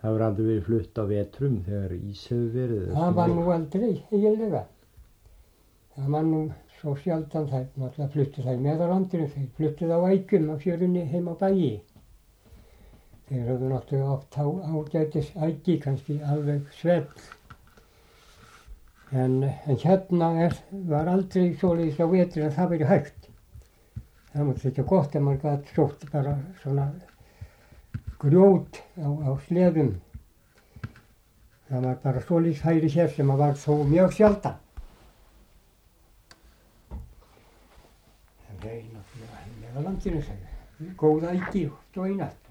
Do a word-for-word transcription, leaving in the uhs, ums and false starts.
Það hefur aldrei verið flutt á vetrum þegar ís hefur verið? Það var nú aldrei eiginlega. Það var nú svo sjaldan þær náttúrulega fluttu þær með á landinu. Þeir fluttu það á ægjum á fjörunni heim á bæi. Þeir höfðu náttúrulega oft á ágætis æggi, kannski alveg svell. En, en hérna er, var aldrei svoleiðis á vetri að það verið hægt. Það mútti ekki gott ef maður gat sótt bara svona grjót á, á sleðum. Það var bara svoleiðis hægri hér sem var þó mjög sjaldan. En þeir náttúrulega með á landinu segja. Góð æggi og steinat.